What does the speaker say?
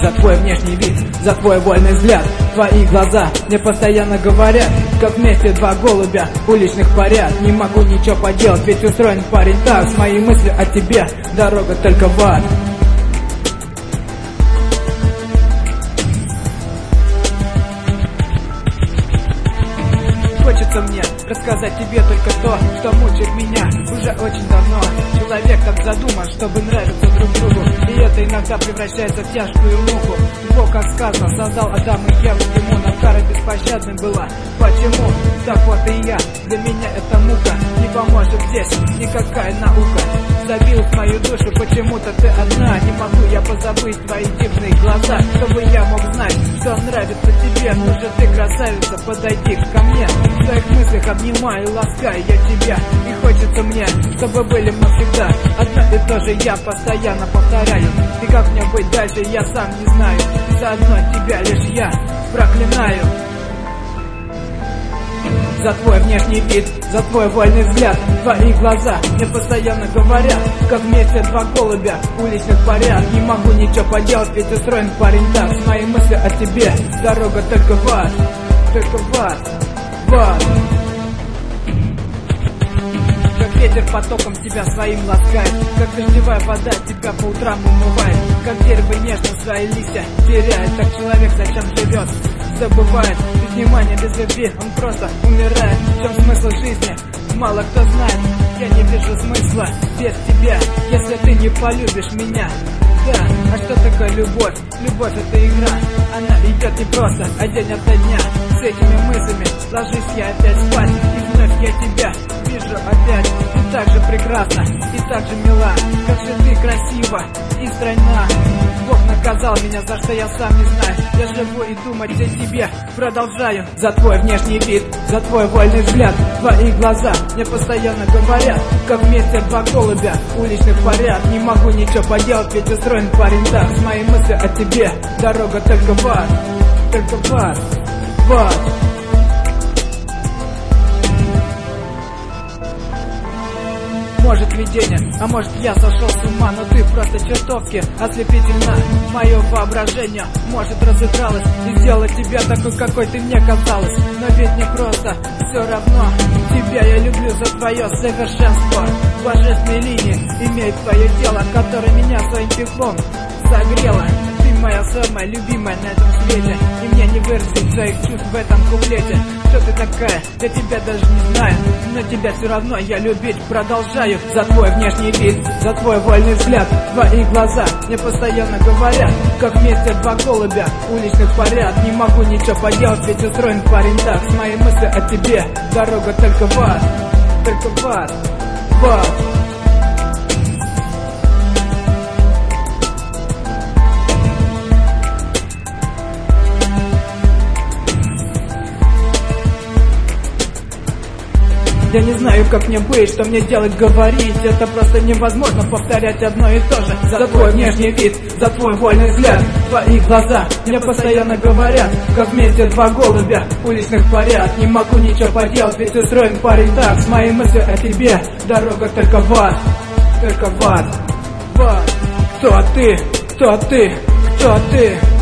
за твой внешний вид, за твой вольный взгляд. Твои глаза мне постоянно говорят, как вместе два голубя уличных парят. Не могу ничего поделать, ведь устроен парень так. С моей мыслью о тебе дорога только в ад. Хочется мне рассказать тебе только то, что мучает меня уже очень давно. Человек так задуман, чтобы нравиться друг другу, и это иногда превращается в тяжкую муку. Бог, как сказано, создал Адам и Еву, ему на кара беспощадной была. Почему? Так вот и я, для меня это мука. Не поможет здесь никакая наука. Забил в мою душу, почему-то ты одна. Не могу я позабыть твои дивные глаза, чтобы я мог знать, что нравится тебе. Ну же ты, красавица, подойди ко мне. В своих мыслях обнимаю, ласкаю я тебя. И хочется мне, чтобы были мы всегда. Одно и то же я постоянно повторяю. И как мне быть дальше, я сам не знаю. И заодно тебя лишь я проклинаю. За твой внешний вид, за твой вольный взгляд. Твои глаза мне постоянно говорят, как вместе два голубя уличных парят. Не могу ничего поделать, ведь устроен парень так. С моей мыслью о тебе дорога только в ад, только в ад, в ад. Как ветер потоком тебя своим ласкает, как дождевая вода тебя по утрам умывает, как дерево нежно свои листья теряет. Так человек зачем живет? Забывает, без внимания, без любви он просто умирает. В чем смысл жизни? Мало кто знает. Я не вижу смысла без тебя, если ты не полюбишь меня. Да, а что такое любовь? Любовь это игра, она идет не просто, а день ото дня. С этими мыслями ложусь я опять спать, и вновь я тебя вижу опять. И так же прекрасна, и так же мила, как же ты красива и стройна. Бог наказал меня, за что я сам не знаю. Я живу и думать о тебе продолжаю. За твой внешний вид, за твой вольный взгляд. Твои глаза мне постоянно говорят, как вместе два голубя уличных парят. Не могу ничего поделать, ведь устроен парень так. С моей мыслью о тебе дорога только в ад, только в ад, в ад. Может видение, а может я сошел с ума, но ты просто чертовски ослепительна. Мое воображение, может, разыгралось и сделала тебя такой, какой ты мне казалась. Но ведь не просто, все равно тебя я люблю за твое совершенство. Божественные линии имеют твое тело, которое меня своим теплом согрело. Ты моя самая любимая на этом свете, и мне не выразить своих чувств в этом куплете. Кто ты такая, я тебя даже не знаю, но тебя все равно я любить продолжаю. За твой внешний вид, за твой вольный взгляд. Твои глаза мне постоянно говорят, как вместе два голубя уличных парят. Не могу ничего поделать, ведь устроен парень так. С моей мыслью о тебе дорога только в ад, только в ад, в ад. Я не знаю, как мне быть, что мне делать, говорить. Это просто невозможно повторять одно и то же. За твой внешний вид, за твой вольный взгляд. Твои глаза мне постоянно говорят, как вместе два голубя уличных парят. Не могу ничего поделать, ведь устроен парень так. С моей мыслью о тебе дорога только в ад, только в ад, в ад. Кто ты? Кто ты? Кто ты?